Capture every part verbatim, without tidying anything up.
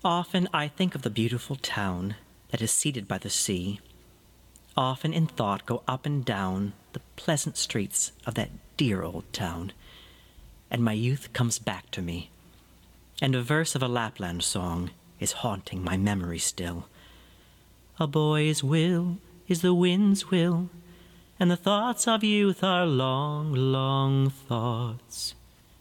Often I think of the beautiful town that is seated by the sea. Often in thought go up and down the pleasant streets of that dear old town, and my youth comes back to me, and a verse of a Lapland song is haunting my memory still. A boy's will is the wind's will, and the thoughts of youth are long, long thoughts.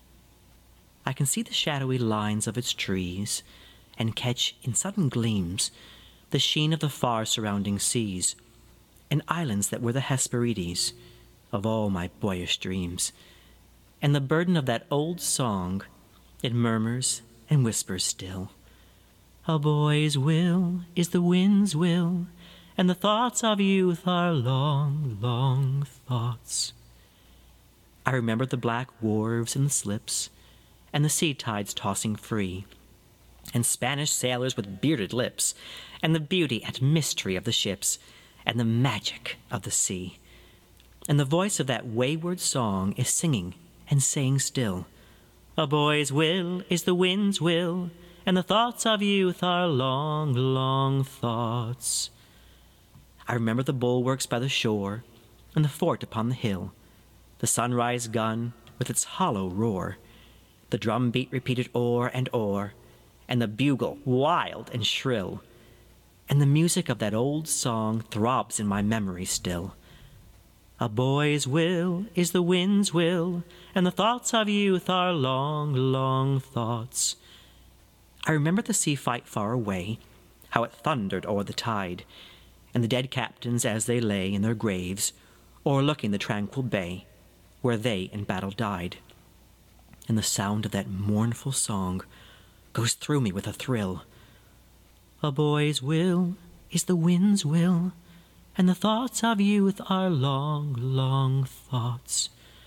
I can see the shadowy lines of its trees, and catch in sudden gleams the sheen of the far surrounding seas, and islands that were the Hesperides of all my boyish dreams. And the burden of that old song, it murmurs and whispers still. A boy's will is the wind's will, and the thoughts of youth are long, long thoughts. I remember the black wharves and the slips, and the sea tides tossing free, and Spanish sailors with bearded lips, and the beauty and mystery of the ships, and the magic of the sea. And the voice of that wayward song is singing and saying still, a boy's will is the wind's will, and the thoughts of youth are long, long thoughts. I remember the bulwarks by the shore, and the fort upon the hill, the sunrise gun with its hollow roar, the drum beat repeated o'er and o'er, and the bugle wild and shrill. And the music of that old song throbs in my memory still. A boy's will is the wind's will, and the thoughts of youth are long, long thoughts. I remember the sea fight far away, how it thundered o'er the tide, and the dead captains as they lay in their graves, o'erlooking the tranquil bay, where they in battle died. And the sound of that mournful song goes through me with a thrill. A boy's will is the wind's will, and the thoughts of youth are long, long thoughts.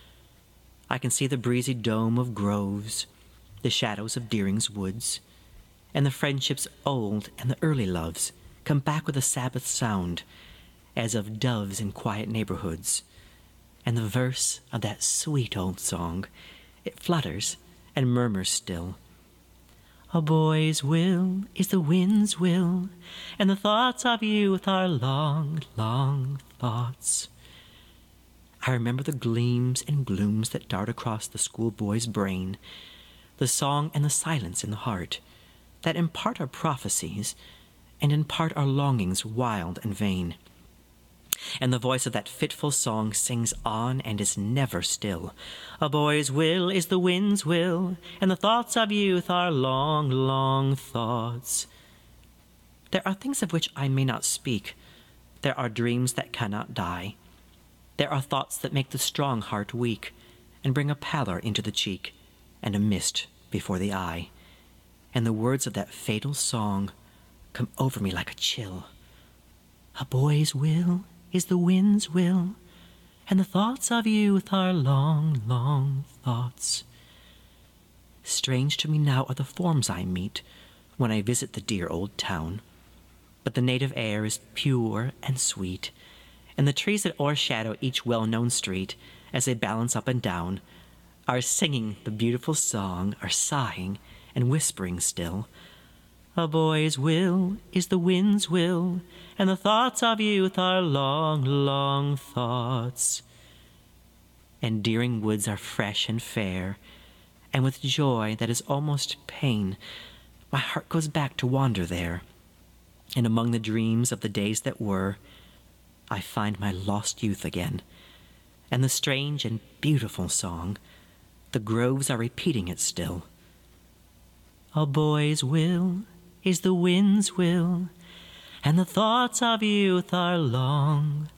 I can see the breezy dome of groves, the shadows of Deering's woods, and the friendships old and the early loves come back with a Sabbath sound, as of doves in quiet neighborhoods. And the verse of that sweet old song, it flutters and murmurs still. A boy's will is the wind's will, and the thoughts of youth are long, long thoughts. I remember the gleams and glooms that dart across the schoolboy's brain, the song and the silence in the heart, that in part are prophecies, and in part are longings wild and vain. And the voice of that fitful song sings on and is never still. A boy's will is the wind's will, and the thoughts of youth are long, long thoughts. There are things of which I may not speak. There are dreams that cannot die. There are thoughts that make the strong heart weak, and bring a pallor into the cheek, and a mist before the eye. And the words of that fatal song come over me like a chill. A boy's will is the wind's will, and the thoughts of youth are long, long thoughts. Strange to me now are the forms I meet when I visit the dear old town, but the native air is pure and sweet, and the trees that o'ershadow each well-known street, as they balance up and down, are singing the beautiful song, are sighing and whispering still. A boy's will is the wind's will, and the thoughts of youth are long, long thoughts. And Deering woods are fresh and fair, and with joy that is almost pain, my heart goes back to wander there. And among the dreams of the days that were, I find my lost youth again, and the strange and beautiful song, the groves are repeating it still. A boy's will is the wind's will, and the thoughts of youth are long,